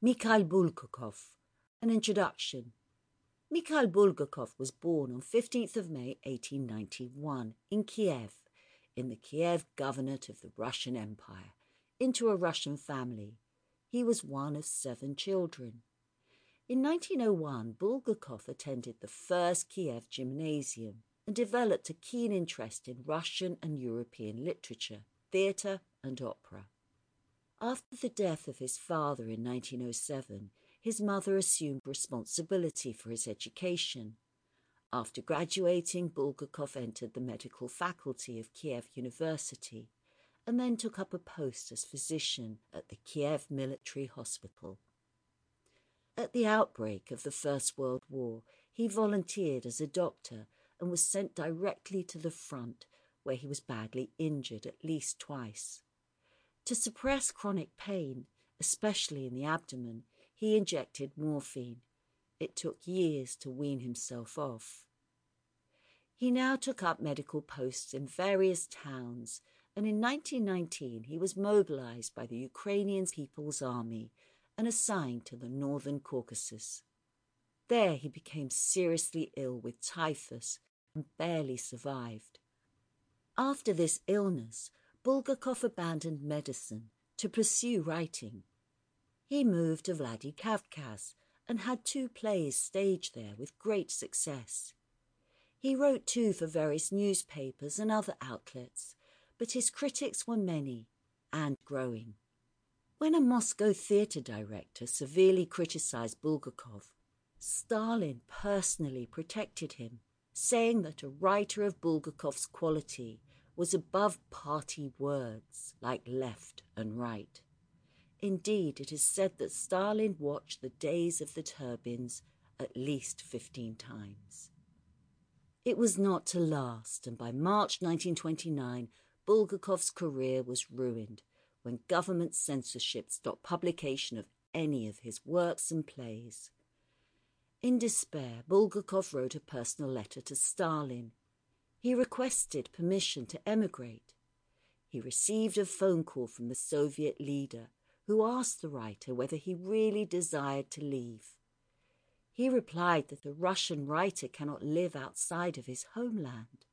Mikhail Bulgakov. An introduction. Mikhail Bulgakov was born on 15th of May 1891 in Kiev, in the Kiev Governorate of the Russian Empire, into a Russian family. He was one of 7 children. In 1901, Bulgakov attended the first Kiev Gymnasium and developed a keen interest in Russian and European literature, theatre and opera. After the death of his father in 1907, his mother assumed responsibility for his education. After graduating, Bulgakov entered the medical faculty of Kiev University and then took up a post as physician at the Kiev Military Hospital. At the outbreak of the First World War, he volunteered as a doctor and was sent directly to the front, where he was badly injured at least twice. To suppress chronic pain, especially in the abdomen, he injected morphine. It took years to wean himself off. He now took up medical posts in various towns, and in 1919 he was mobilized by the Ukrainian People's Army and assigned to the Northern Caucasus. There he became seriously ill with typhus and barely survived. After this illness, Bulgakov abandoned medicine to pursue writing. He moved to Vladikavkaz and had 2 plays staged there with great success. He wrote too for various newspapers and other outlets, but his critics were many and growing. When a Moscow theatre director severely criticized Bulgakov, Stalin personally protected him, saying that a writer of Bulgakov's quality was above party words like left and right. Indeed, it is said that Stalin watched The Days of the Turbines at least 15 times. It was not to last, and by March 1929, Bulgakov's career was ruined when government censorship stopped publication of any of his works and plays. In despair, Bulgakov wrote a personal letter to Stalin. He requested permission to emigrate. He received a phone call from the Soviet leader, who asked the writer whether he really desired to leave. He replied that the Russian writer cannot live outside of his homeland.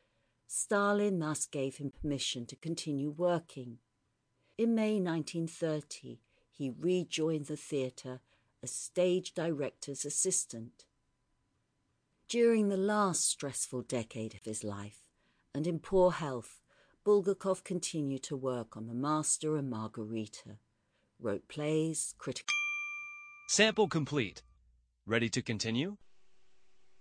Stalin thus gave him permission to continue working. In May 1930, he rejoined the theatre as stage director's assistant. During the last stressful decade of his life, and in poor health, Bulgakov continued to work on The Master and Margarita, wrote plays, critical... Sample complete. Ready to continue?